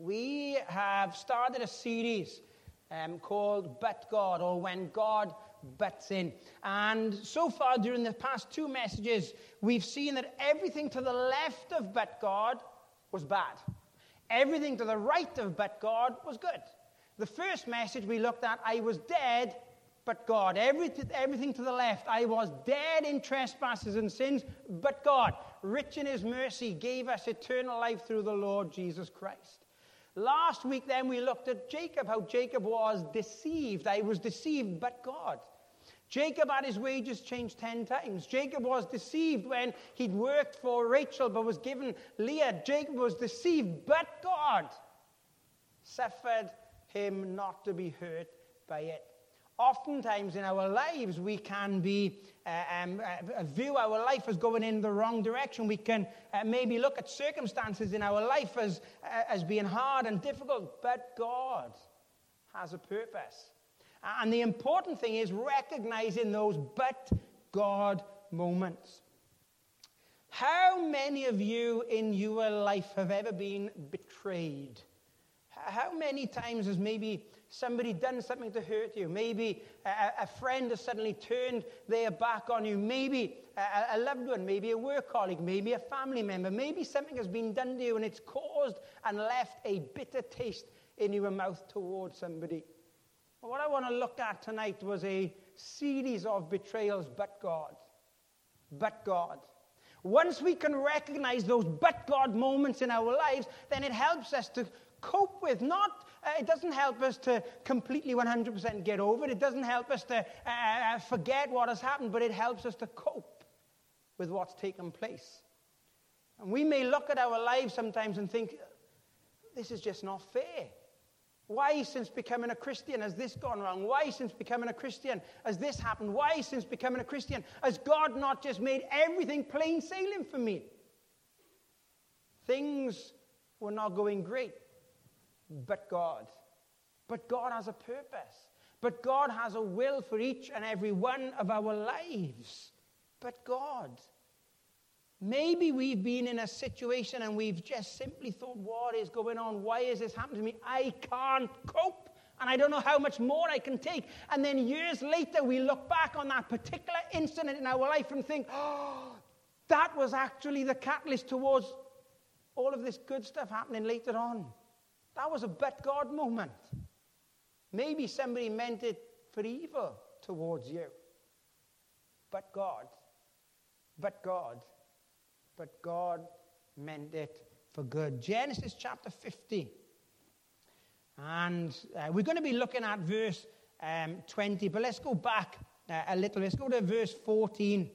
We have started a series called But God, or When God Butts In. And so far during the past two messages, we've seen that everything to the left of but God was bad. Everything to the right of but God was good. The first message we looked at, I was dead, but God. Everything to the left, I was dead in trespasses and sins, but God, rich in his mercy, gave us eternal life through the Lord Jesus Christ. Last week then we looked at Jacob, how Jacob was deceived. I was deceived, but God. Jacob had his wages changed 10 times. Jacob was deceived when he'd worked for Rachel but was given Leah. Jacob was deceived, but God suffered him not to be hurt by it. Oftentimes in our lives, we can view our life as going in the wrong direction. We can maybe look at circumstances in our life as being hard and difficult, but God has a purpose. And the important thing is recognizing those but God moments. How many of you in your life have ever been betrayed? How many times has maybe somebody done something to hurt you? Maybe a friend has suddenly turned their back on you. Maybe a loved one, maybe a work colleague, maybe a family member. Maybe something has been done to you and it's caused and left a bitter taste in your mouth towards somebody. Well, what I want to look at tonight was a series of betrayals, but God. But God. Once we can recognize those but God moments in our lives, then it helps us to cope with. It doesn't help us to completely 100% get over it. It doesn't help us to forget what has happened, but it helps us to cope with what's taken place. And we may look at our lives sometimes and think, this is just not fair. Why, since becoming a Christian, has this gone wrong? Why, since becoming a Christian, has this happened? Why, since becoming a Christian, has God not just made everything plain sailing for me? Things were not going great. But God has a purpose. But God has a will for each and every one of our lives. But God. Maybe we've been in a situation and we've just simply thought, what is going on? Why is this happening to me? I can't cope. And I don't know how much more I can take. And then years later, we look back on that particular incident in our life and think, oh, that was actually the catalyst towards all of this good stuff happening later on. That was a but God moment. Maybe somebody meant it for evil towards you. But God meant it for good. Genesis chapter 50. And we're going to be looking at verse 20. But let's go back a little. Let's go to verse 14.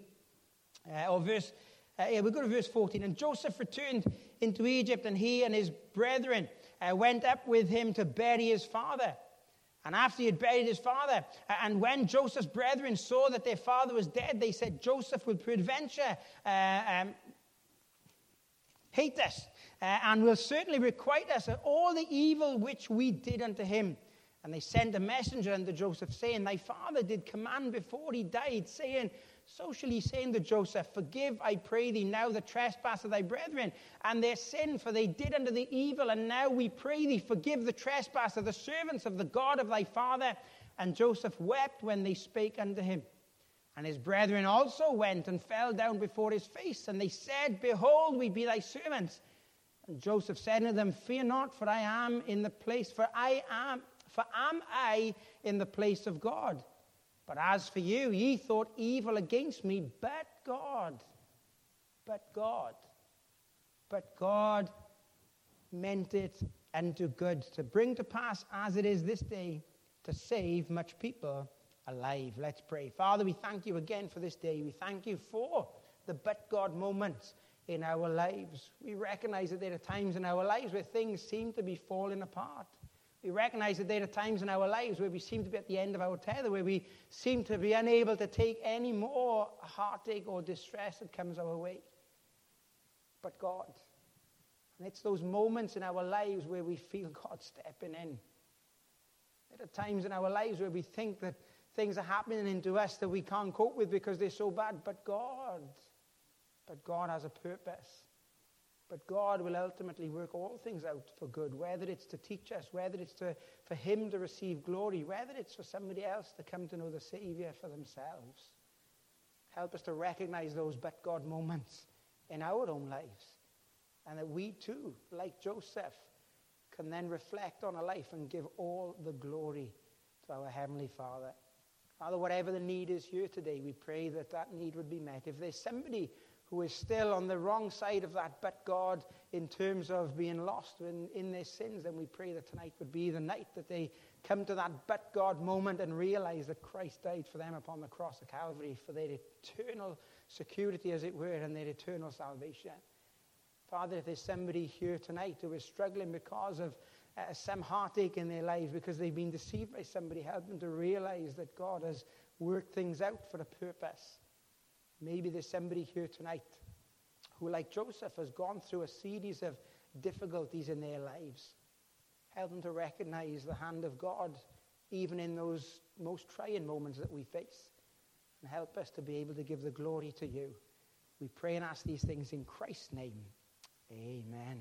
We go to verse 14. And Joseph returned into Egypt, and he and his brethren went up with him to bury his father. And after he had buried his father, and when Joseph's brethren saw that their father was dead, they said, Joseph will peradventure hate us, and will certainly requite us of all the evil which we did unto him. And they sent a messenger unto Joseph, saying, Thy father did command before he died, saying, So shall he say unto Joseph, Forgive, I pray thee, now the trespass of thy brethren, and their sin, for they did unto thee evil. And now we pray thee, forgive the trespass of the servants of the God of thy father. And Joseph wept when they spake unto him. And his brethren also went and fell down before his face. And they said, Behold, we be thy servants. And Joseph said unto them, Fear not, for I am in the place, am I in the place of God. But as for you, ye thought evil against me, but God meant it unto good, to bring to pass as it is this day, to save much people alive. Let's pray. Father, we thank you again for this day. We thank you for the but God moments in our lives. We recognize that there are times in our lives where things seem to be falling apart. We recognize that there are times in our lives where we seem to be at the end of our tether, where we seem to be unable to take any more heartache or distress that comes our way. But God. And it's those moments in our lives where we feel God stepping in. There are times in our lives where we think that things are happening to us that we can't cope with because they're so bad. But God has a purpose. But God will ultimately work all things out for good, whether it's to teach us, whether it's for him to receive glory, whether it's for somebody else to come to know the Savior for themselves. Help us to recognize those but God moments in our own lives, and that we too, like Joseph, can then reflect on a life and give all the glory to our Heavenly Father. Father, whatever the need is here today, we pray that that need would be met. If there's somebody who is still on the wrong side of that but God in terms of being lost in their sins, then we pray that tonight would be the night that they come to that but God moment and realize that Christ died for them upon the cross of Calvary for their eternal security, as it were, and their eternal salvation. Father, if there's somebody here tonight who is struggling because of some heartache in their lives, because they've been deceived by somebody, help them to realize that God has worked things out for a purpose. Maybe there's somebody here tonight who, like Joseph, has gone through a series of difficulties in their lives. Help them to recognize the hand of God even in those most trying moments that we face. And help us to be able to give the glory to you. We pray and ask these things in Christ's name. Amen.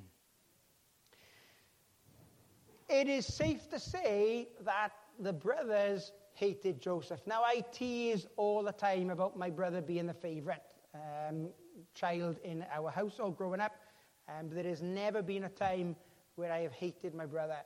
It is safe to say that the brothers hated Joseph. Now, I tease all the time about my brother being the favorite child in our household growing up. But there has never been a time where I have hated my brother.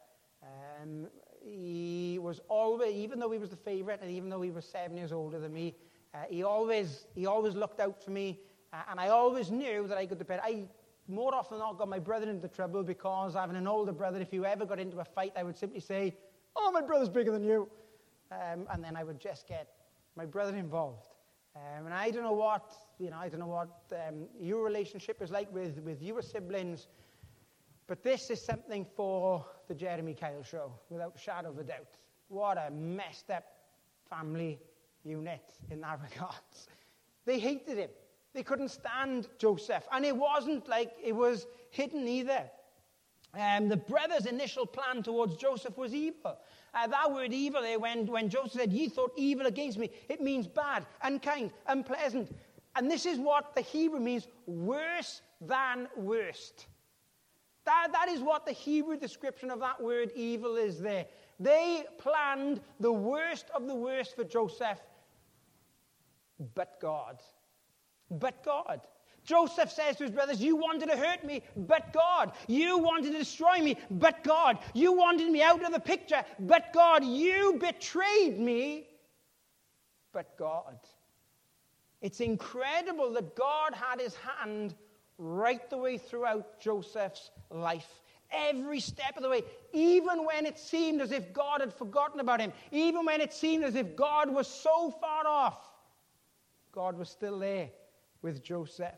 He was always, even though he was the favorite and even though he was 7 years older than me, he always looked out for me. And I always knew that I could depend. I more often than not got my brother into trouble because having an older brother, if you ever got into a fight, I would simply say, "Oh, my brother's bigger than you." And then I would just get my brother involved. And I don't know what your relationship is like with your siblings, but this is something for the Jeremy Kyle show, without a shadow of a doubt. What a messed up family unit in that regard. They hated him. They couldn't stand Joseph. And it wasn't like it was hidden either. The brothers' initial plan towards Joseph was evil. That word evil there, when Joseph said, "Ye thought evil against me," it means bad, unkind, unpleasant. And this is what the Hebrew means, worse than worst. That is what the Hebrew description of that word evil is there. They planned the worst of the worst for Joseph, but God. But God. Joseph says to his brothers, "You wanted to hurt me, but God. You wanted to destroy me, but God. You wanted me out of the picture, but God. You betrayed me, but God." It's incredible that God had his hand right the way throughout Joseph's life. Every step of the way, even when it seemed as if God had forgotten about him, even when it seemed as if God was so far off, God was still there with Joseph.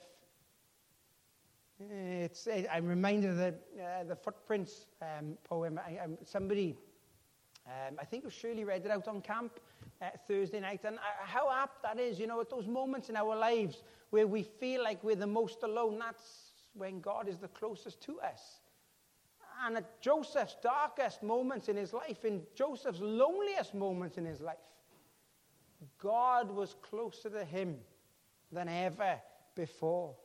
I'm reminded of the Footprints poem. Somebody, I think it was Shirley, read it out on camp Thursday night. And how apt that is, at those moments in our lives where we feel like we're the most alone, that's when God is the closest to us. And at Joseph's darkest moments in his life, in Joseph's loneliest moments in his life, God was closer to him than ever before.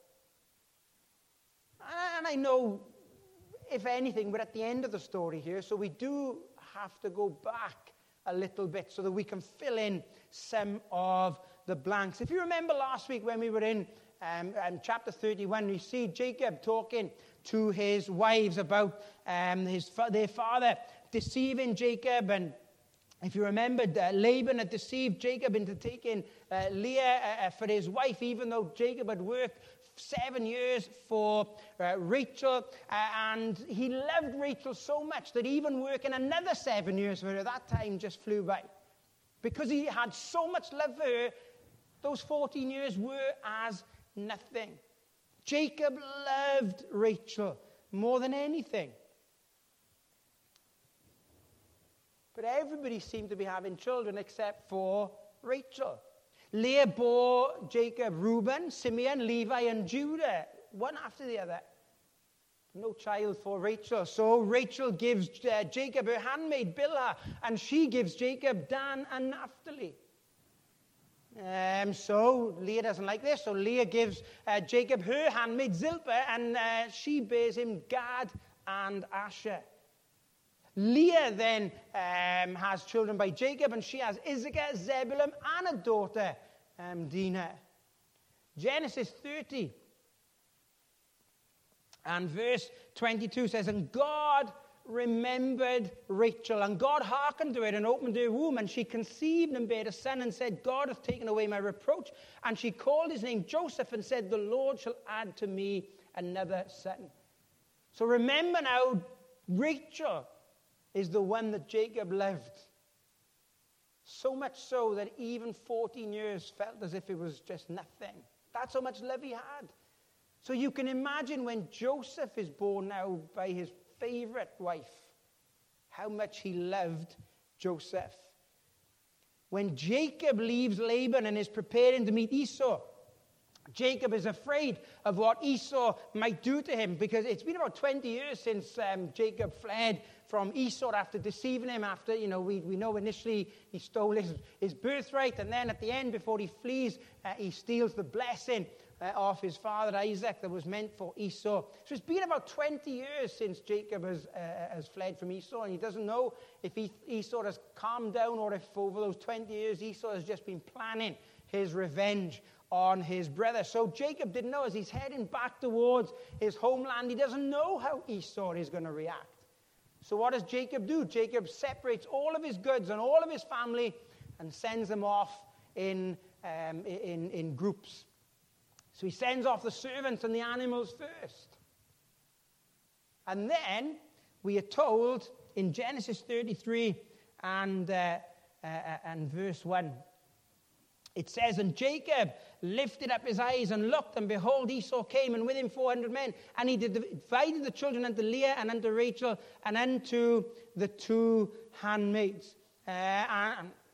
And I know, if anything, we're at the end of the story here, so we do have to go back a little bit so that we can fill in some of the blanks. If you remember last week when we were in chapter 31, we see Jacob talking to his wives about their father deceiving Jacob. And if you remember, Laban had deceived Jacob into taking Leah for his wife, even though Jacob had worked 7 years for Rachel, and he loved Rachel so much that even working another 7 years for her, that time just flew by. Because he had so much love for her, those 14 years were as nothing. Jacob loved Rachel more than anything. But everybody seemed to be having children except for Rachel. Leah bore Jacob Reuben, Simeon, Levi, and Judah, one after the other. No child for Rachel. So Rachel gives Jacob her handmaid, Bilhah, and she gives Jacob Dan and Naphtali. So Leah doesn't like this. So Leah gives Jacob her handmaid Zilpah, and she bears him Gad and Asher. Leah then has children by Jacob, and she has Issachar, Zebulun, and a daughter, Dinah. Genesis 30 and verse 22 says, and God remembered Rachel, and God hearkened to it and opened her womb, and she conceived and bare a son, and said, God hath taken away my reproach. And she called his name Joseph, and said, the Lord shall add to me another son. So remember now, Rachel is the one that Jacob loved. So much so that even 14 years felt as if it was just nothing. That's how much love he had. So you can imagine when Joseph is born now by his favorite wife, how much he loved Joseph. When Jacob leaves Laban and is preparing to meet Esau, Jacob is afraid of what Esau might do to him, because it's been about 20 years since Jacob fled from Esau after deceiving him. After, we know initially he stole his birthright, and then at the end, before he flees, he steals the blessing of his father Isaac that was meant for Esau. So it's been about 20 years since Jacob has fled from Esau, and he doesn't know if Esau has calmed down, or if over those 20 years Esau has just been planning his revenge on his brother. So Jacob didn't know. As he's heading back towards his homeland, he doesn't know how Esau is going to react. So what does Jacob do? Jacob separates all of his goods and all of his family and sends them off in groups. So he sends off the servants and the animals first. And then we are told in Genesis 33 and verse 1, it says, and Jacob lifted up his eyes and looked, and behold, Esau came, and with him 400 men. And he divided the children unto Leah and unto Rachel and unto the two handmaids. I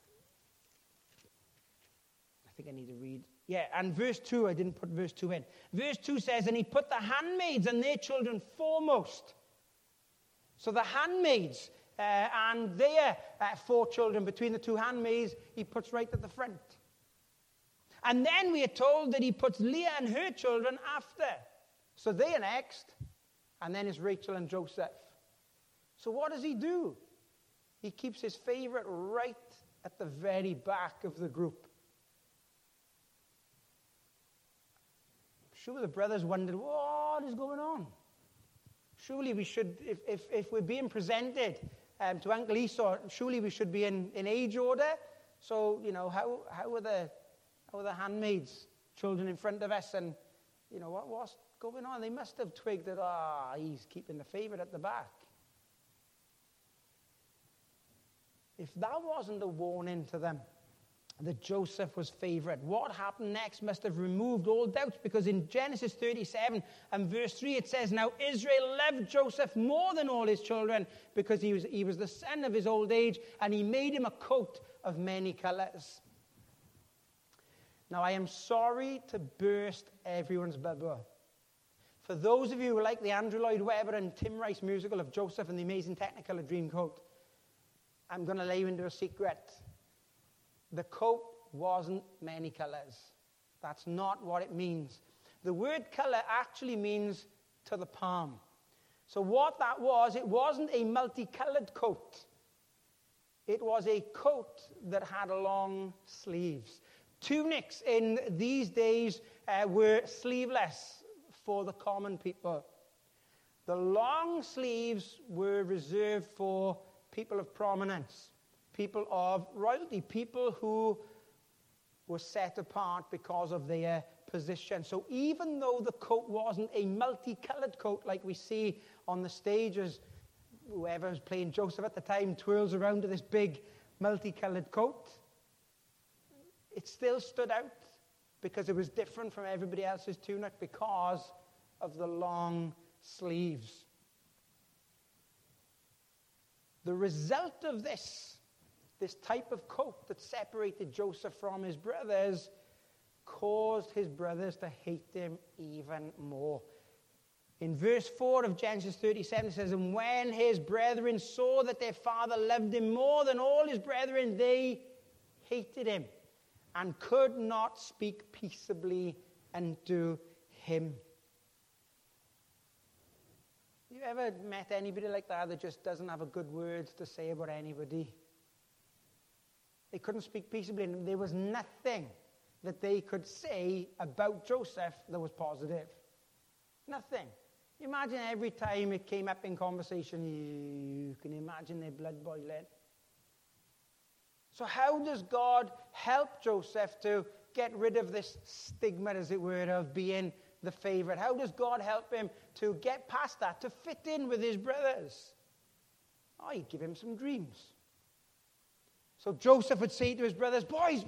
think I need to read. Yeah, and verse 2, I didn't put verse 2 in. Verse 2 says, and he put the handmaids and their children foremost. So the handmaids and their 4 children between the two handmaids, he puts right at the front. And then we are told that he puts Leah and her children after. So they are next. And then it's Rachel and Joseph. So what does he do? He keeps his favorite right at the very back of the group. I'm sure the brothers wondered, what is going on? Surely we should, if we're being presented to Uncle Esau, surely we should be in age order. So, how are the handmaids, children in front of us, and, what's going on? They must have twigged that, he's keeping the favorite at the back. If that wasn't a warning to them that Joseph was favorite, what happened next must have removed all doubts, because in Genesis 37 and verse 3 it says, now Israel loved Joseph more than all his children, because he was the son of his old age, and he made him a coat of many colors. Now, I am sorry to burst everyone's bubble. For those of you who like the Andrew Lloyd Webber and Tim Rice musical of Joseph and the Amazing Technicolor Dreamcoat, I'm going to lay you into a secret. The coat wasn't many colors. That's not what it means. The word color actually means to the palm. So what that was, it wasn't a multicolored coat. It was a coat that had long sleeves. Tunics in these days were sleeveless for the common people. The long sleeves were reserved for people of prominence, people of royalty, people who were set apart because of their position. So even though the coat wasn't a multicolored coat like we see on the stage, as whoever was playing Joseph at the time twirls around with this big multicolored coat, it still stood out because it was different from everybody else's tunic because of the long sleeves. The result of this type of coat that separated Joseph from his brothers, caused his brothers to hate him even more. In verse 4 of Genesis 37, it says, and when his brethren saw that their father loved him more than all his brethren, they hated him and could not speak peaceably unto him. You ever met anybody like that just doesn't have a good word to say about anybody? They couldn't speak peaceably, and there was nothing that they could say about Joseph that was positive. Nothing. Imagine every time it came up in conversation, you can imagine their blood boiling. So how does God help Joseph to get rid of this stigma, as it were, of being the favorite? How does God help him to get past that, to fit in with his brothers? Oh, he'd give him some dreams. So Joseph would say to his brothers, boys,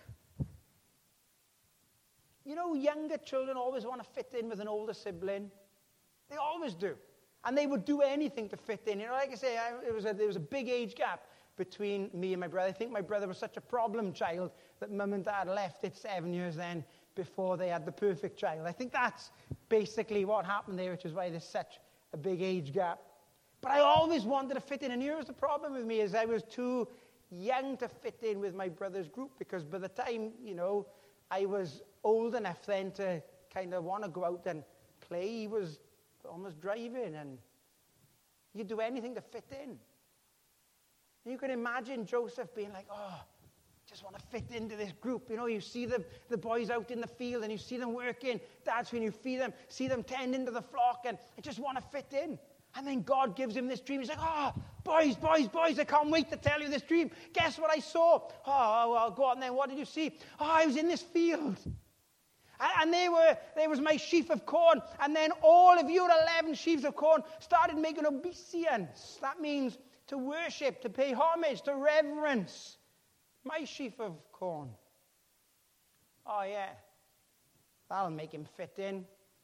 you know, younger children always want to fit in with an older sibling. They always do. And they would do anything to fit in. You know, like I say, there was a big age gap between me and my brother. I think my brother was such a problem child that mum and dad left it 7 years then before they had the perfect child. I think that's basically what happened there, which is why there's such a big age gap. But I always wanted to fit in. And here was the problem with me, is I was too young to fit in with my brother's group, because by the time, you know, I was old enough then to kind of want to go out and play, he was almost driving, and you'd do anything to fit in. You can imagine Joseph being like, oh, just want to fit into this group. You know, you see the boys out in the field, and you see them working. That's when you see them tending to the flock, and I just want to fit in. And then God gives him this dream. He's like, oh, boys, I can't wait to tell you this dream. Guess what I saw? Oh, well, go on then. What did you see? Oh, I was in this field. And there was my sheaf of corn. And then all of your 11 sheaves of corn started making obeisance. That means to worship, to pay homage, to reverence my sheaf of corn. Oh, yeah. That'll make him fit in.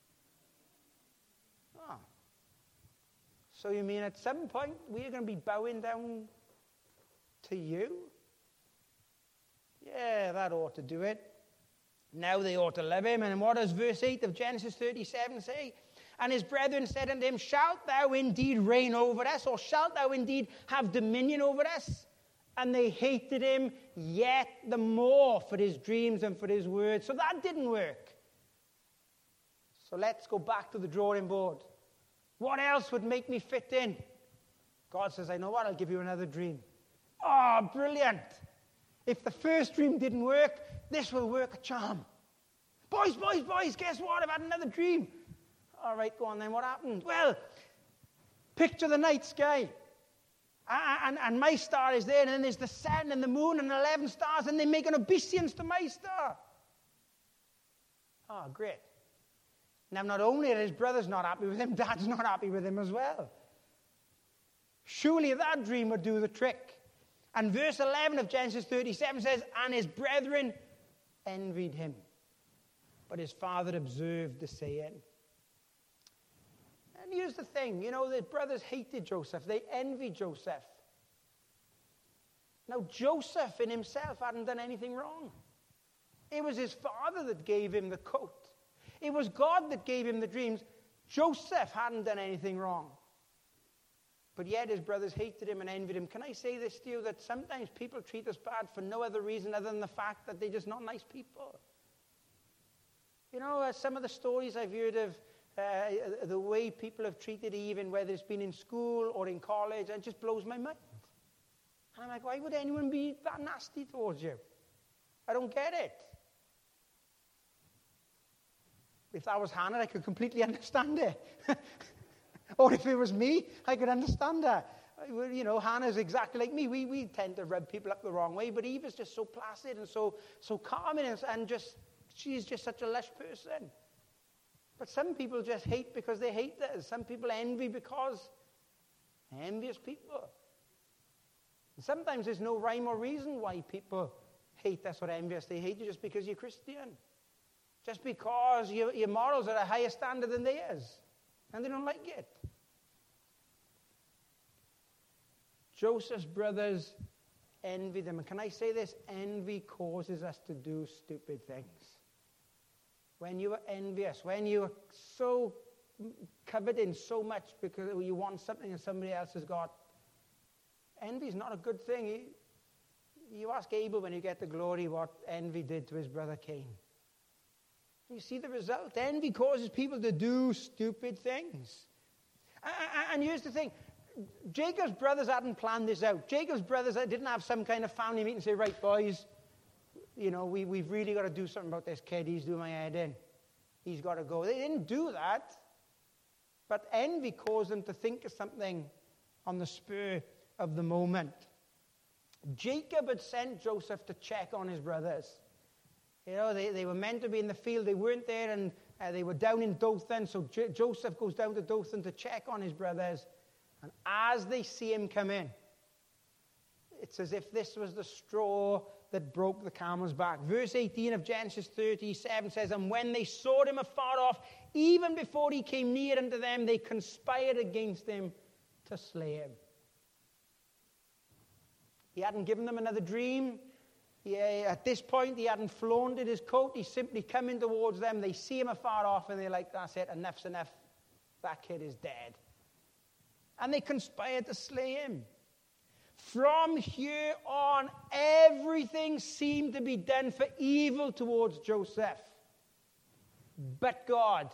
Oh. So you mean at some point we're going to be bowing down to you? Yeah, that ought to do it. Now they ought to love him. And what does verse 8 of Genesis 37 say? And his brethren said unto him, shalt thou indeed reign over us, or shalt thou indeed have dominion over us? And they hated him yet the more for his dreams and for his words. So that didn't work. So let's go back to the drawing board. What else would make me fit in? God says, I know what, I'll give you another dream. Oh, brilliant. If the first dream didn't work, this will work a charm. Boys, guess what? I've had another dream. All right, go on then. What happened? Well, picture the night sky. And my star is there, and then there's the sun and the moon and 11 stars, and they make an obeisance to my star. Oh, great. Now, not only are his brothers not happy with him, Dad's not happy with him as well. Surely that dream would do the trick. And verse 11 of Genesis 37 says, and his brethren envied him. But his father observed the saying. And here's the thing, you know, the brothers hated Joseph. They envied Joseph. Now, Joseph in himself hadn't done anything wrong. It was his father that gave him the coat. It was God that gave him the dreams. Joseph hadn't done anything wrong. But yet his brothers hated him and envied him. Can I say this to you, that sometimes people treat us bad for no other reason other than the fact that they're just not nice people? You know, some of the stories I've heard of the way people have treated Eve, whether it's been in school or in college, it just blows my mind. And I'm like, why would anyone be that nasty towards you? I don't get it. If that was Hannah, I could completely understand it. Or if it was me, I could understand her. You know, Hannah's exactly like me. We tend to rub people up the wrong way, but Eve is just so placid and so calming, and just she's just such a lush person. But some people just hate because they hate us. Some people envy because they're envious people. And sometimes there's no rhyme or reason why people hate us or envy us. They hate you just because you're Christian. Just because your morals are a higher standard than theirs. And they don't like it. Joseph's brothers envied him. And can I say this? Envy causes us to do stupid things. When you are envious, when you are so covered in so much because you want something that somebody else has got, envy is not a good thing. You ask Abel when you get the glory what envy did to his brother Cain. You see the result. Envy causes people to do stupid things. And here's the thing. Jacob's brothers hadn't planned this out. Jacob's brothers didn't have some kind of family meeting and say, right, boys, we've really got to do something about this kid. He's doing my head in. He's got to go. They didn't do that. But envy caused them to think of something on the spur of the moment. Jacob had sent Joseph to check on his brothers. They were meant to be in the field. They weren't there, and they were down in Dothan. So Joseph goes down to Dothan to check on his brothers. And as they see him come in, it's as if this was the straw that broke the camel's back. Verse 18 of Genesis 37 says, and when they saw him afar off, even before he came near unto them, they conspired against him to slay him. He hadn't given them another dream. At this point, he hadn't flaunted his coat. He's simply coming towards them. They see him afar off, and they're like, that's it, enough's enough. That kid is dead. And they conspired to slay him. From here on, everything seemed to be done for evil towards Joseph. But God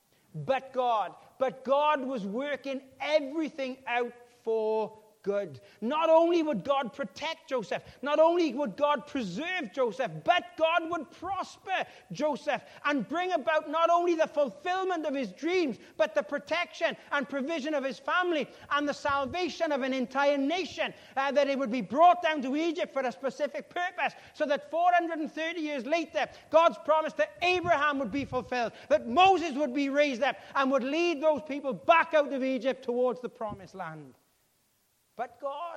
was working everything out for good. Not only would God protect Joseph, not only would God preserve Joseph, but God would prosper Joseph and bring about not only the fulfillment of his dreams, but the protection and provision of his family and the salvation of an entire nation, that it would be brought down to Egypt for a specific purpose, so that 430 years later, God's promise to Abraham would be fulfilled, that Moses would be raised up and would lead those people back out of Egypt towards the promised land. But God.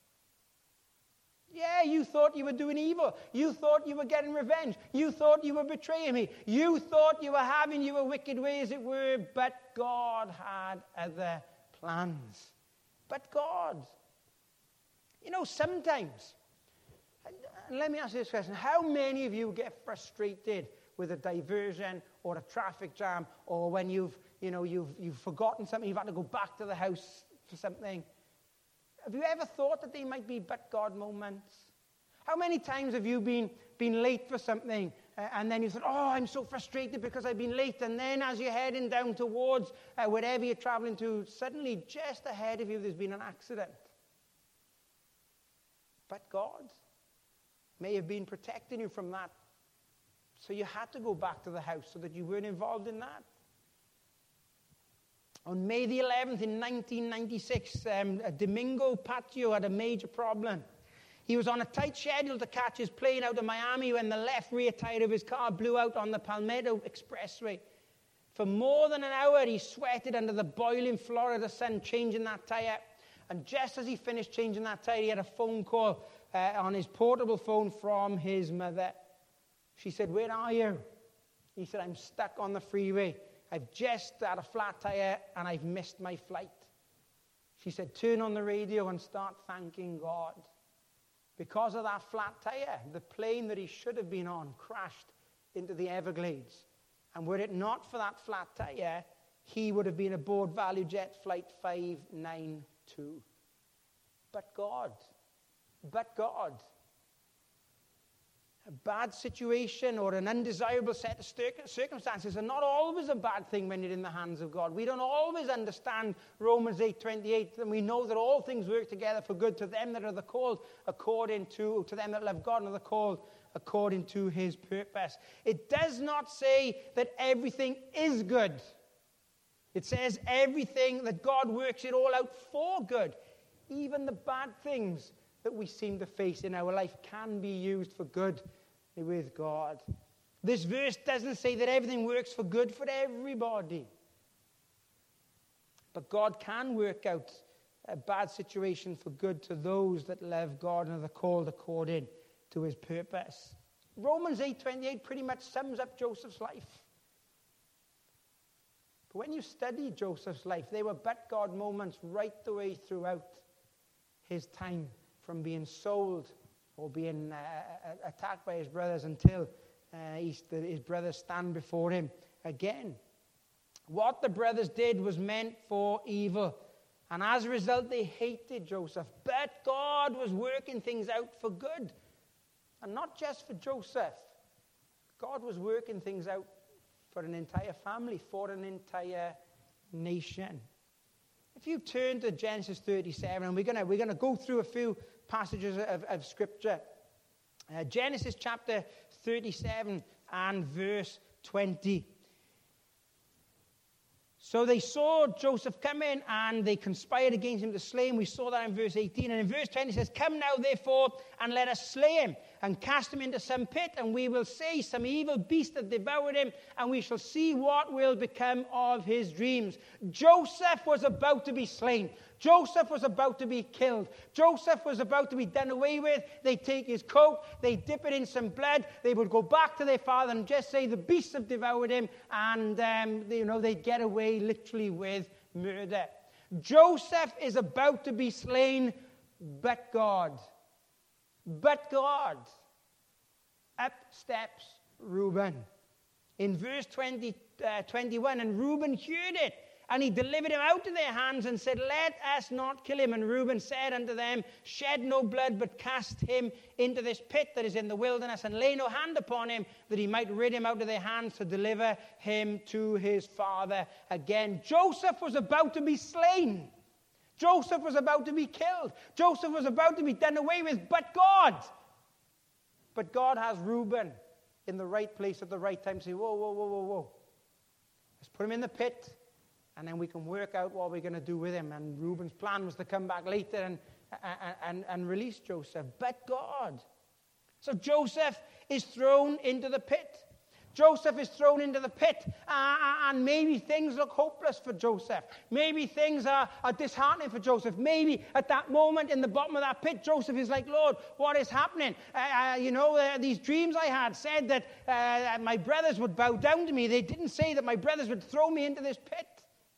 Yeah, you thought you were doing evil. You thought you were getting revenge. You thought you were betraying me. You thought you were having your wicked ways, as it were. But God had other plans. But God. Sometimes, and let me ask you this question. How many of you get frustrated with a diversion or a traffic jam, or when you've forgotten something, you've had to go back to the house for something? Have you ever thought that they might be but God moments? How many times have you been late for something, and then you thought, oh, I'm so frustrated because I've been late, and then as you're heading down towards wherever you're traveling to, suddenly just ahead of you there's been an accident. But God may have been protecting you from that, so you had to go back to the house so that you weren't involved in that. On May the 11th in 1996, Domingo Patio had a major problem. He was on a tight schedule to catch his plane out of Miami when the left rear tire of his car blew out on the Palmetto Expressway. For more than an hour, he sweated under the boiling Florida sun, changing that tire. And just as he finished changing that tire, he had a phone call on his portable phone from his mother. She said, "Where are you?" He said, "I'm stuck on the freeway. I've just had a flat tire and I've missed my flight." She said, "Turn on the radio and start thanking God." Because of that flat tire, the plane that he should have been on crashed into the Everglades. And were it not for that flat tire, he would have been aboard ValueJet flight 592. But God. A bad situation or an undesirable set of circumstances are not always a bad thing when you're in the hands of God. We don't always understand Romans 8:28, and we know that all things work together for good to them that are the called according to them that love God and are the called according to his purpose. It does not say that everything is good. It says everything that God works it all out for good. Even the bad things that we seem to face in our life can be used for good with God. This verse doesn't say that everything works for good for everybody. But God can work out a bad situation for good to those that love God and are called according to his purpose. Romans 8:28 pretty much sums up Joseph's life. But when you study Joseph's life, there were but God moments right the way throughout his time, from being sold or being attacked by his brothers until his brothers stand before him again. What the brothers did was meant for evil, And as a result, they hated Joseph. But God was working things out for good. And not just for Joseph. God was working things out for an entire family, for an entire nation. If you turn to Genesis 37, and we're going to go through a few passages of Scripture. Genesis chapter 37 and verse 20. So they saw Joseph come in, and they conspired against him to slay him. We saw that in verse 18. And in verse 20 it says, "Come now, therefore, and let us slay him, and cast him into some pit, and we will say, some evil beast hath devoured him, and we shall see what will become of his dreams." Joseph was about to be slain. Joseph was about to be killed. Joseph was about to be done away with. They take his coat, they dip it in some blood, they would go back to their father and just say, "The beasts have devoured him," and they'd get away literally with murder. Joseph is about to be slain, but God. Up steps Reuben. In verse 21, "And Reuben heard it, and he delivered him out of their hands and said, Let us not kill him. And Reuben said unto them, Shed no blood, but cast him into this pit that is in the wilderness, and lay no hand upon him, that he might rid him out of their hands to deliver him to his father again." Joseph was about to be slain. Joseph was about to be killed. Joseph was about to be done away with, but God has Reuben in the right place at the right time. Say, whoa. Let's put him in the pit, and then we can work out what we're going to do with him. And Reuben's plan was to come back later and release Joseph. But God. So Joseph is thrown into the pit. Joseph is thrown into the pit. And maybe things look hopeless for Joseph. Maybe things are disheartening for Joseph. Maybe at that moment in the bottom of that pit, Joseph is like, "Lord, what is happening? These dreams I had said that my brothers would bow down to me. They didn't say that my brothers would throw me into this pit."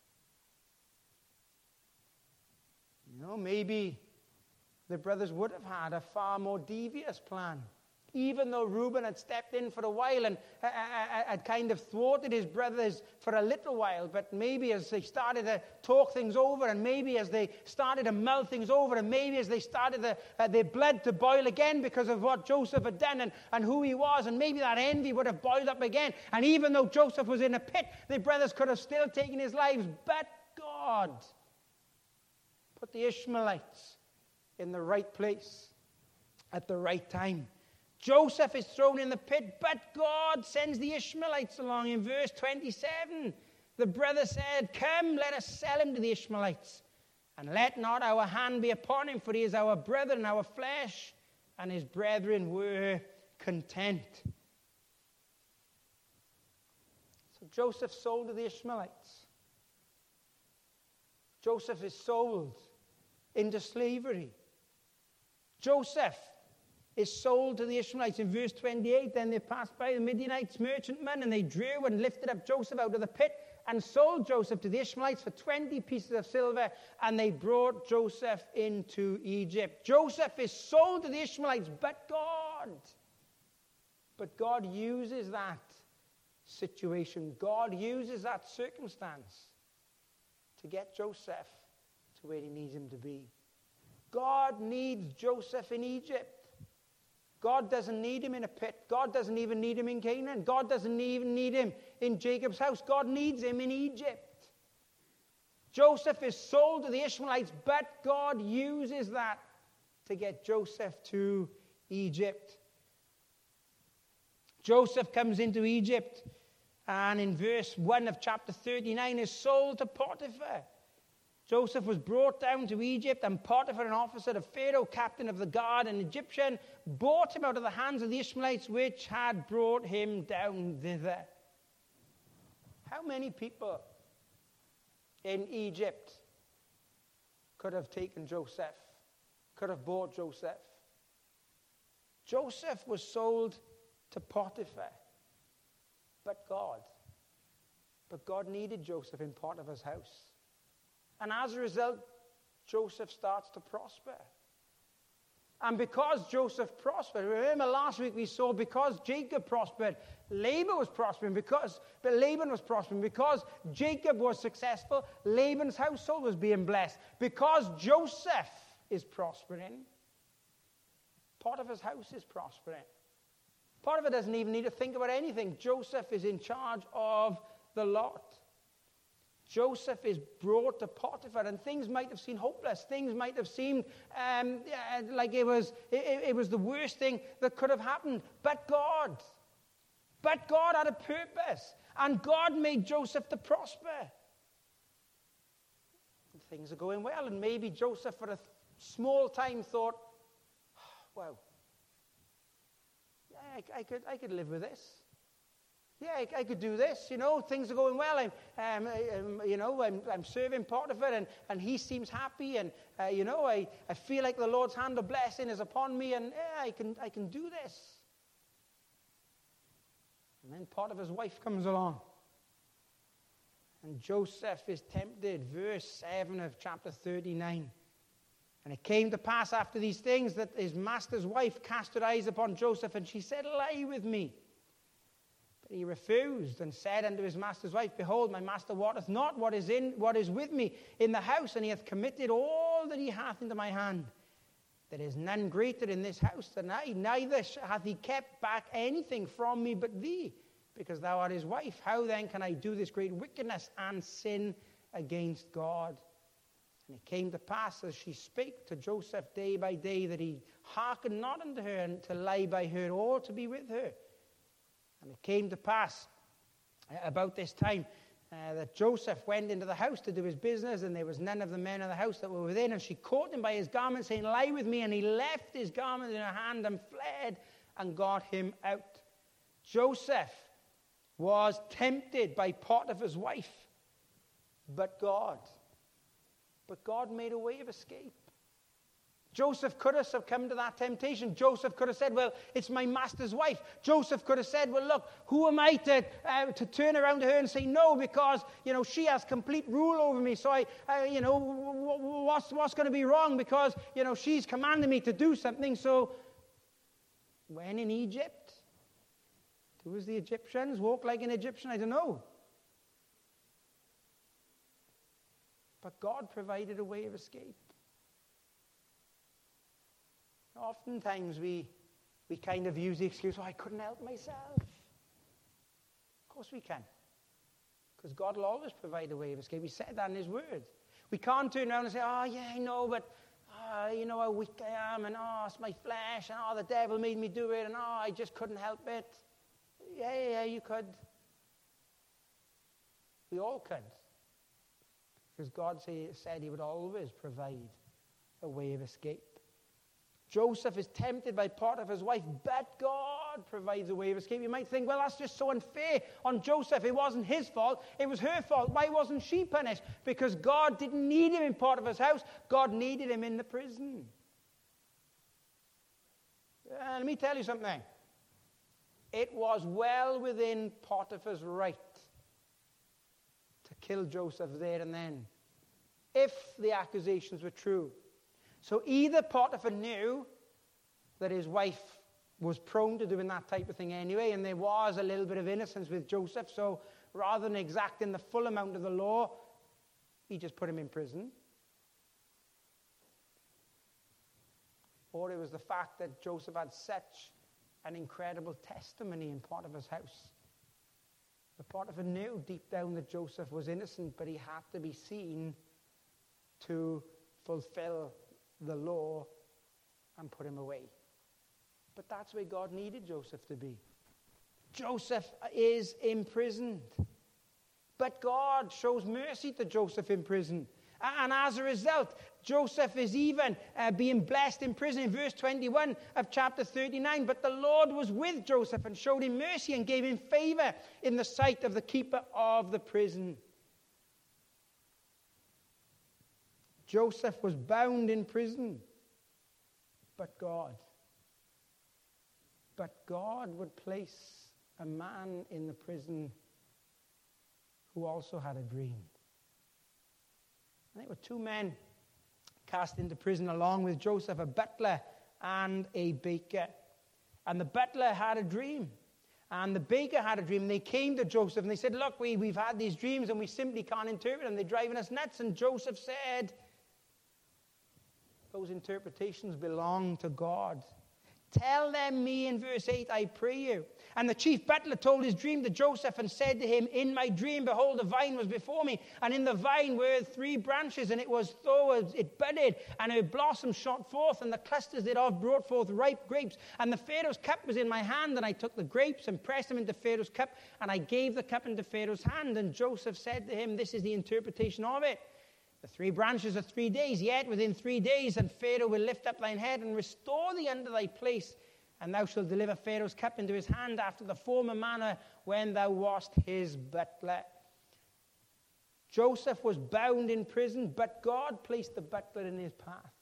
Maybe the brothers would have had a far more devious plan. Even though Reuben had stepped in for a while and had kind of thwarted his brothers for a little while, but maybe as they started to talk things over, and maybe as they started to mull things over, and maybe as they started their blood to boil again because of what Joseph had done and who he was, and maybe that envy would have boiled up again. And even though Joseph was in a pit, their brothers could have still taken his lives. But God put the Ishmaelites in the right place at the right time. Joseph is thrown in the pit, but God sends the Ishmaelites along. In verse 27, the brother said, "Come, let us sell him to the Ishmaelites, and let not our hand be upon him, for he is our brother and our flesh." And his brethren were content. So Joseph sold to the Ishmaelites. Joseph is sold into slavery. Joseph is sold to the Ishmaelites. In verse 28, "Then they passed by the Midianites merchantmen, and they drew and lifted up Joseph out of the pit, and sold Joseph to the Ishmaelites for 20 pieces of silver, and they brought Joseph into Egypt." Joseph is sold to the Ishmaelites, but God uses that situation. God uses that circumstance to get Joseph to where he needs him to be. God needs Joseph in Egypt. God doesn't need him in a pit. God doesn't even need him in Canaan. God doesn't even need him in Jacob's house. God needs him in Egypt. Joseph is sold to the Ishmaelites, but God uses that to get Joseph to Egypt. Joseph comes into Egypt, and in verse 1 of chapter 39 is sold to Potiphar. Joseph was brought down to Egypt, and Potiphar, an officer of Pharaoh, captain of the guard, an Egyptian, bought him out of the hands of the Ishmaelites, which had brought him down thither. How many people in Egypt could have taken Joseph, could have bought Joseph? Joseph was sold to Potiphar, but God needed Joseph in Potiphar's house. And as a result, Joseph starts to prosper. And because Joseph prospered, remember last week we saw because Jacob prospered, Laban was prospering. Laban was prospering. Because Jacob was successful, Laban's household was being blessed. Because Joseph is prospering, Potiphar's house is prospering. Potiphar doesn't even need to think about anything. Joseph is in charge of the lot. Joseph is brought to Potiphar, and things might have seemed hopeless. Things might have seemed like it was the worst thing that could have happened. But God had a purpose, and God made Joseph to prosper. And things are going well, and maybe Joseph, for a small time, thought, "Wow, yeah, I could live with this. Yeah, I could do this, things are going well. I'm serving Potiphar, and he seems happy, and, I feel like the Lord's hand of blessing is upon me, and I can do this." And then Potiphar's wife comes along, and Joseph is tempted. Verse 7 of chapter 39. "And it came to pass after these things that his master's wife cast her eyes upon Joseph, and she said, 'Lie with me.' He refused and said unto his master's wife, 'Behold, my master wotteth not what is with me in the house, and he hath committed all that he hath into my hand. There is none greater in this house than I, neither hath he kept back anything from me but thee, because thou art his wife. How then can I do this great wickedness and sin against God?' And it came to pass, as she spake to Joseph day by day, that he hearkened not unto her, and to lie by her or to be with her. And it came to pass about this time that Joseph went into the house to do his business, and there was none of the men of the house that were within. And she caught him by his garment, saying, 'Lie with me.' And he left his garment in her hand and fled and got him out." Joseph was tempted by Potiphar's wife, but God made a way of escape. Joseph could have succumbed to that temptation. Joseph could have said, "Well, it's my master's wife." Joseph could have said, "Well, look, who am I to turn around to her and say no, because, she has complete rule over me. So what's going to be wrong, because, she's commanded me to do something." So when in Egypt, do as the Egyptians, walk like an Egyptian, I don't know. But God provided a way of escape. Oftentimes we kind of use the excuse, "I couldn't help myself." Of course we can. Because God will always provide a way of escape. He said that in his word. We can't turn around and say, "Oh, yeah, I know, but how weak I am, and it's my flesh, and the devil made me do it, and I just couldn't help it." Yeah, you could. We all could. Because God said he would always provide a way of escape. Joseph is tempted by Potiphar's wife, but God provides a way of escape. You might think, well, that's just so unfair on Joseph. It wasn't his fault. It was her fault. Why wasn't she punished? Because God didn't need him in Potiphar's house. God needed him in the prison. Let me tell you something. It was well within Potiphar's right to kill Joseph there and then, if the accusations were true. So either Potiphar knew that his wife was prone to doing that type of thing anyway, and there was a little bit of innocence with Joseph, so rather than exacting the full amount of the law, he just put him in prison. Or it was the fact that Joseph had such an incredible testimony in Potiphar's house. The Potiphar knew deep down that Joseph was innocent, but he had to be seen to fulfill the law and put him away. But that's where God needed Joseph to be. Joseph is imprisoned, but God shows mercy to Joseph in prison. And as a result, Joseph is even being blessed in prison. In verse 21 of chapter 39, "But the Lord was with Joseph and showed him mercy and gave him favor in the sight of the keeper of the prison." Joseph was bound in prison, but God would place a man in the prison who also had a dream. And there were two men cast into prison along with Joseph, a butler and a baker. And the butler had a dream. And the baker had a dream. And they came to Joseph and they said, look, we've had these dreams and we simply can't interpret them. They're driving us nuts. And Joseph said, those interpretations belong to God. Tell them me in verse 8, I pray you. And the chief butler told his dream to Joseph and said to him, in my dream, behold, a vine was before me. And in the vine were 3 branches, and it was though it budded, and her blossom shot forth, and the clusters thereof brought forth ripe grapes. And the Pharaoh's cup was in my hand, and I took the grapes and pressed them into Pharaoh's cup, and I gave the cup into Pharaoh's hand. And Joseph said to him, this is the interpretation of it. The 3 branches are 3 days, yet within 3 days, and Pharaoh will lift up thine head and restore thee unto thy place, and thou shalt deliver Pharaoh's cup into his hand after the former manner when thou wast his butler. Joseph was bound in prison, but God placed the butler in his path.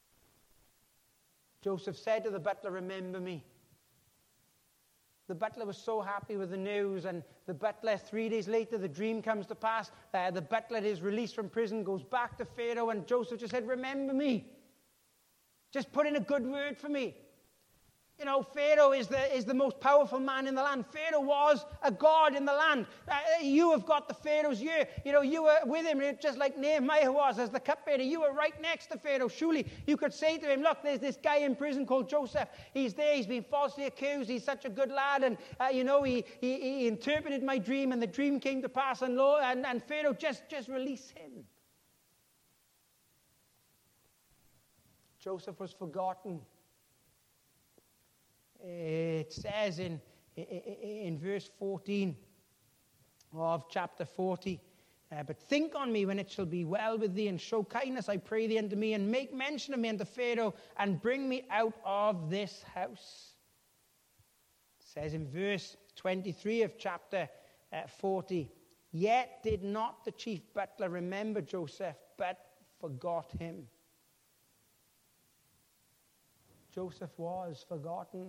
Joseph said to the butler, remember me. The butler was so happy with the news, and the butler, 3 days later, the dream comes to pass. The butler is released from prison, goes back to Pharaoh, and Joseph just said, remember me. Just put in a good word for me. You know, Pharaoh is the most powerful man in the land. Pharaoh was a god in the land. You have got the Pharaoh's ear. You know, you were with him, just like Nehemiah was as the cupbearer. You were right next to Pharaoh. Surely you could say to him, look, there's this guy in prison called Joseph. He's there. He's been falsely accused. He's such a good lad. And, he interpreted my dream, and the dream came to pass. And Pharaoh, just release him. Joseph was forgotten. It says in verse 14 of chapter 40, but think on me when it shall be well with thee, and show kindness, I pray thee, unto me, and make mention of me unto Pharaoh, and bring me out of this house. It says in verse 23 of chapter 40, yet did not the chief butler remember Joseph, but forgot him. Joseph was forgotten.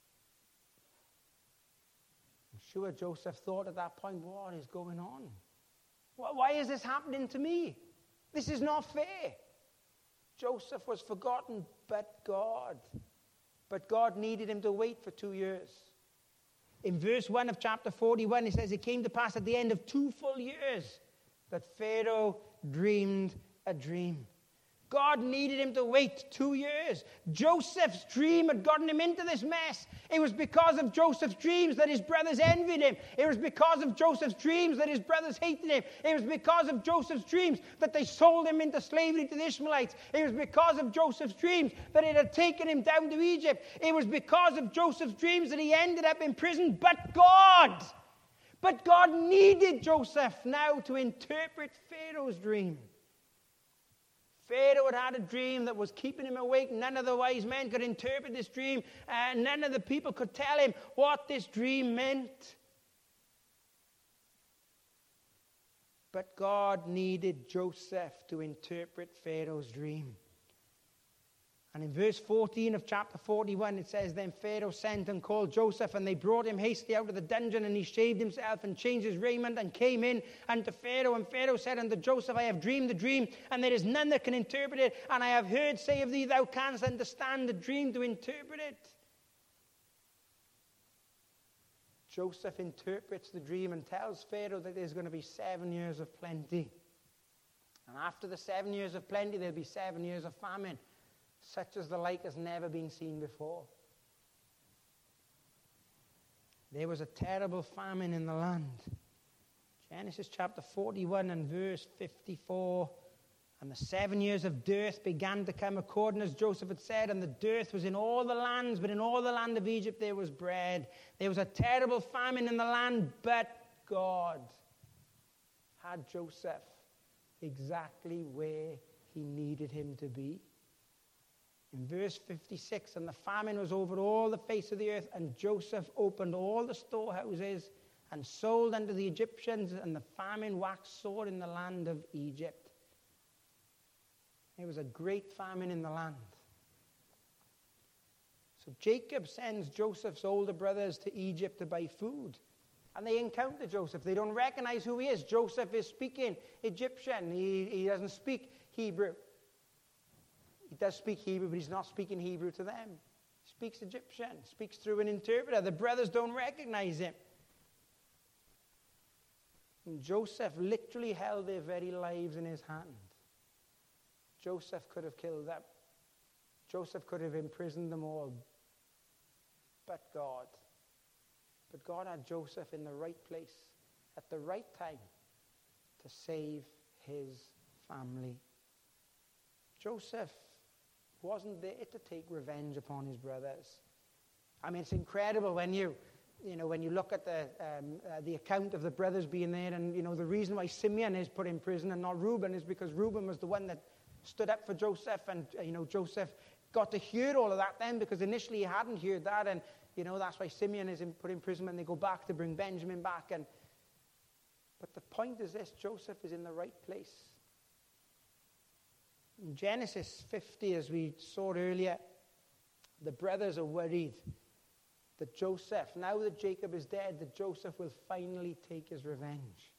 I'm sure Joseph thought at that point, what is going on? Why is this happening to me? This is not fair. Joseph was forgotten, but God needed him to wait for 2 years. In verse 1 of chapter 41, it says, it came to pass at the end of 2 full years that Pharaoh dreamed a dream. God needed him to wait 2 years. Joseph's dream had gotten him into this mess. It was because of Joseph's dreams that his brothers envied him. It was because of Joseph's dreams that his brothers hated him. It was because of Joseph's dreams that they sold him into slavery to the Ishmaelites. It was because of Joseph's dreams that it had taken him down to Egypt. It was because of Joseph's dreams that he ended up in prison. But God needed Joseph now to interpret Pharaoh's dream. Pharaoh had a dream that was keeping him awake. None of the wise men could interpret this dream. None of the people could tell him what this dream meant. But God needed Joseph to interpret Pharaoh's dream. And in verse 14 of chapter 41, it says, then Pharaoh sent and called Joseph, and they brought him hastily out of the dungeon, and he shaved himself and changed his raiment and came in unto Pharaoh. And Pharaoh said unto Joseph, I have dreamed a dream, and there is none that can interpret it. And I have heard say of thee, thou canst understand the dream to interpret it. Joseph interprets the dream and tells Pharaoh that there's going to be 7 years of plenty. And after the 7 years of plenty, there'll be 7 years of famine, such as the like has never been seen before. There was a terrible famine in the land. Genesis chapter 41 and verse 54. And the 7 years of dearth began to come according as Joseph had said, and the dearth was in all the lands, but in all the land of Egypt there was bread. There was a terrible famine in the land, but God had Joseph exactly where he needed him to be. In verse 56, and the famine was over all the face of the earth, and Joseph opened all the storehouses and sold unto the Egyptians, and the famine waxed sore in the land of Egypt. There was a great famine in the land. So Jacob sends Joseph's older brothers to Egypt to buy food. And they encounter Joseph. They don't recognize who he is. Joseph is speaking Egyptian. He doesn't speak Hebrew. He does speak Hebrew, but he's not speaking Hebrew to them. He speaks Egyptian, speaks through an interpreter. The brothers don't recognize him. And Joseph literally held their very lives in his hand. Joseph could have killed them. Joseph could have imprisoned them all. But God had Joseph in the right place at the right time to save his family. Joseph wasn't there to take revenge upon his brothers. I mean, it's incredible when you look at the account of the brothers being there, and the reason why Simeon is put in prison and not Reuben is because Reuben was the one that stood up for Joseph, and Joseph got to hear all of that then, because initially he hadn't heard that, and that's why Simeon is put in prison when they go back to bring Benjamin back. But the point is this: Joseph is in the right place. In Genesis 50, as we saw earlier, the brothers are worried that Joseph, now that Jacob is dead, that Joseph will finally take his revenge.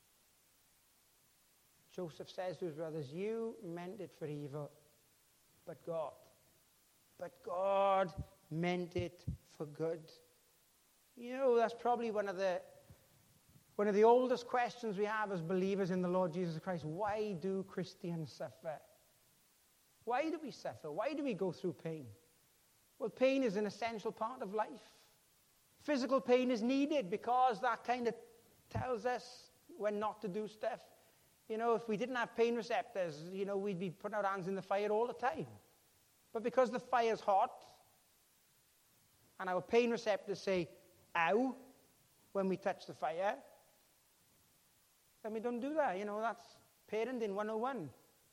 Joseph says to his brothers, you meant it for evil, but God meant it for good. That's probably one of the oldest questions we have as believers in the Lord Jesus Christ. Why do Christians suffer? Why do we suffer? Why do we go through pain? Well, pain is an essential part of life. Physical pain is needed because that kind of tells us when not to do stuff. If we didn't have pain receptors, we'd be putting our hands in the fire all the time. But because the fire's hot, and our pain receptors say, ow, when we touch the fire, then we don't do that. That's parenting 101.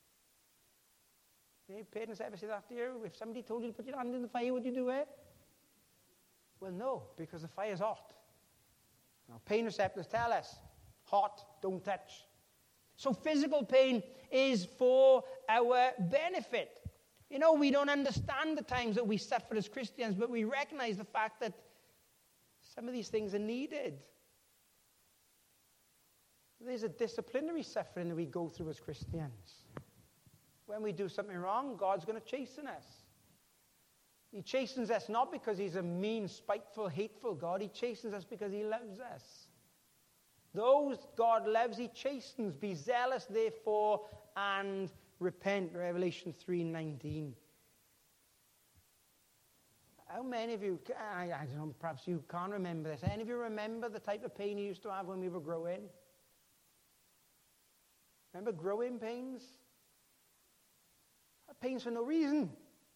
Parents ever say that to you? If somebody told you to put your hand in the fire, would you do it? Well, no, because the fire's hot. Now, pain receptors tell us, hot, don't touch. So physical pain is for our benefit. We don't understand the times that we suffer as Christians, but we recognize the fact that some of these things are needed. There's a disciplinary suffering that we go through as Christians. When we do something wrong, God's going to chasten us. He chastens us not because he's a mean, spiteful, hateful God. He chastens us because he loves us. Those God loves, he chastens. Be zealous, therefore, and repent. Revelation 3:19. How many of you, I don't know, perhaps you can't remember this. Any of you remember the type of pain you used to have when we were growing? Remember growing pains? Pains for no reason.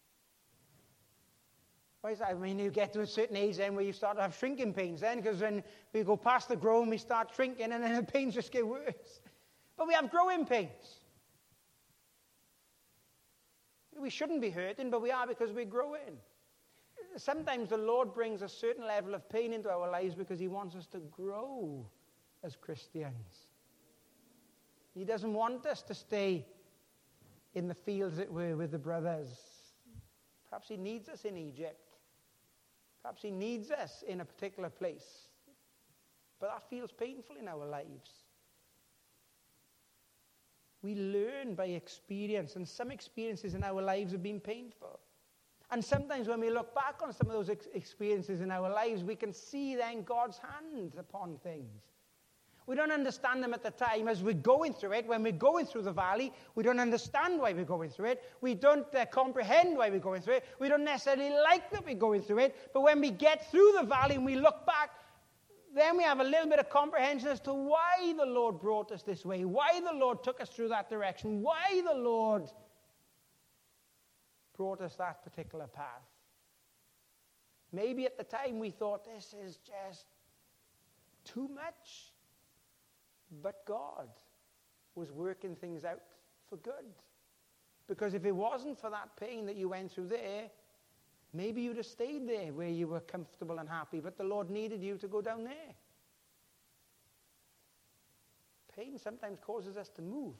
Why is that? I mean, you get to a certain age then where you start to have shrinking pains then, because when we go past the growing, we start shrinking, and then the pains just get worse. But we have growing pains. We shouldn't be hurting, but we are because we're growing. Sometimes the Lord brings a certain level of pain into our lives because he wants us to grow as Christians. He doesn't want us to stay in the fields that we're with the brothers. Perhaps he needs us in Egypt. Perhaps he needs us in a particular place. But that feels painful in our lives. We learn by experience, and some experiences in our lives have been painful. And sometimes when we look back on some of those experiences in our lives, we can see then God's hand upon things. We don't understand them at the time as we're going through it. When we're going through the valley, we don't understand why we're going through it. We don't comprehend why we're going through it. We don't necessarily like that we're going through it. But when we get through the valley and we look back, then we have a little bit of comprehension as to why the Lord brought us this way, why the Lord took us through that direction, why the Lord brought us that particular path. Maybe at the time we thought, this is just too much. But God was working things out for good. Because if it wasn't for that pain that you went through there, maybe you'd have stayed there where you were comfortable and happy, but the Lord needed you to go down there. Pain sometimes causes us to move.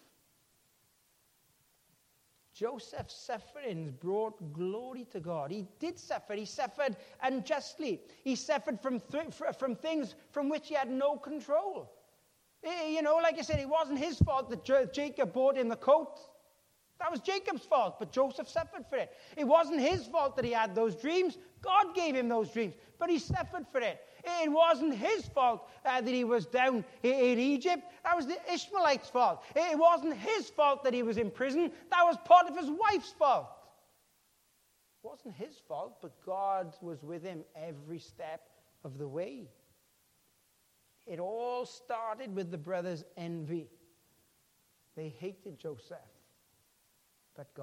Joseph's sufferings brought glory to God. He did suffer. He suffered unjustly. He suffered from things from which he had no control. Like I said, it wasn't his fault that Jacob bought him the coat. That was Jacob's fault, but Joseph suffered for it. It wasn't his fault that he had those dreams. God gave him those dreams, but he suffered for it. It wasn't his fault that he was down in Egypt. That was the Ishmaelites' fault. It wasn't his fault that he was in prison. That was Potiphar's wife's fault. It wasn't his fault, but God was with him every step of the way. It all started with the brothers' envy. They hated Joseph. But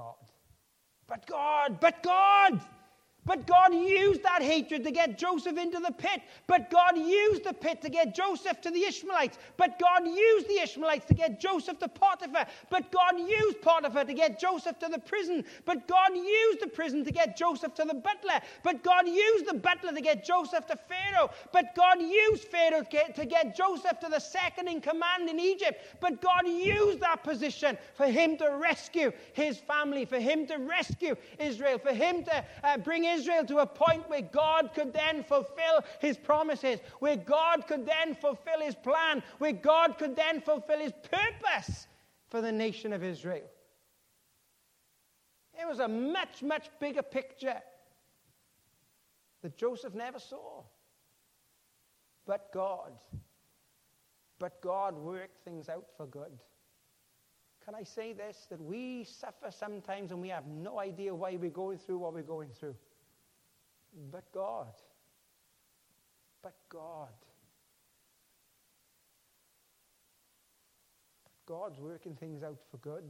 God used that hatred to get Joseph into the pit. But God used the pit to get Joseph to the Ishmaelites. But God used the Ishmaelites to get Joseph to Potiphar. But God used Potiphar to get Joseph to the prison. But God used the prison to get Joseph to the butler. But God used the butler to get Joseph to Pharaoh. But God used Pharaoh to get Joseph to the second in command in Egypt. But God used that position for him to rescue his family, for him to rescue Israel, for him to bring Israel to a point where God could then fulfill his promises, where God could then fulfill his plan, where God could then fulfill his purpose for the nation of Israel. It was a much, much bigger picture that Joseph never saw. But God worked things out for good. Can I say this? That we suffer sometimes and we have no idea why we're going through what we're going through. But God's working things out for good.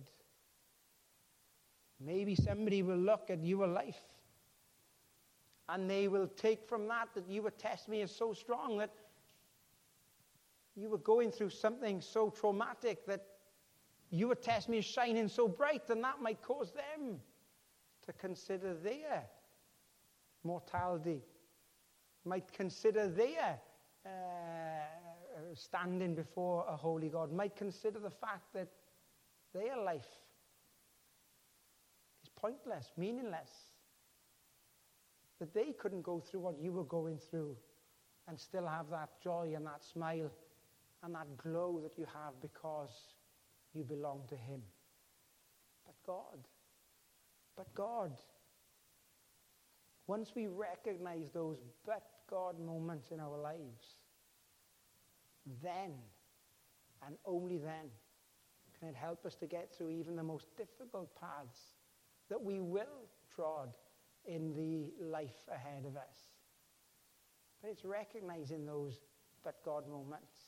Maybe somebody will look at your life and they will take from that your testimony is so strong, that you were going through something so traumatic, that your testimony is shining so bright, and that might cause them to consider their mortality, might consider their standing before a holy God, might consider the fact that their life is pointless, meaningless, that they couldn't go through what you were going through and still have that joy and that smile and that glow that you have because you belong to him. But God, once we recognize those but God moments in our lives, then and only then can it help us to get through even the most difficult paths that we will trod in the life ahead of us. But it's recognizing those but God moments.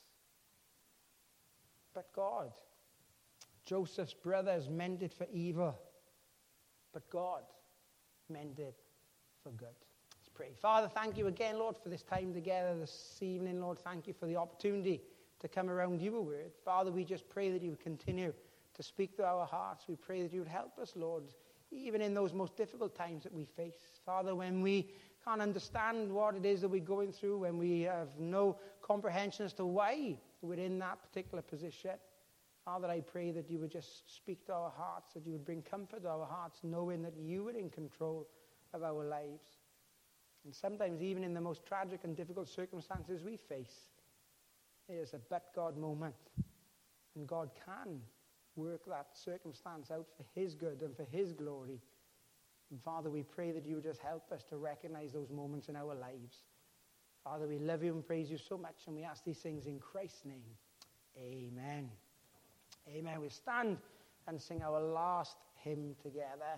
But God, Joseph's brothers meant it for evil, but God meant it for good. Let's pray. Father, thank you again, Lord, for this time together this evening. Lord, thank you for the opportunity to come around your word. Father, we just pray that you would continue to speak to our hearts. We pray that you would help us, Lord, even in those most difficult times that we face. Father, when we can't understand what it is that we're going through, when we have no comprehension as to why we're in that particular position, Father, I pray that you would just speak to our hearts, that you would bring comfort to our hearts, knowing that you are in control of our lives. And sometimes even in the most tragic and difficult circumstances we face, it is a but God moment. And God can work that circumstance out for his good and for his glory. And Father, we pray that you would just help us to recognize those moments in our lives. Father, we love you and praise you so much, and we ask these things in Christ's name. Amen. Amen. We stand and sing our last hymn together.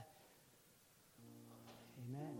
Amen.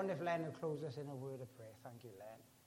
wonder if Len will close us in a word of prayer. Thank you, Len.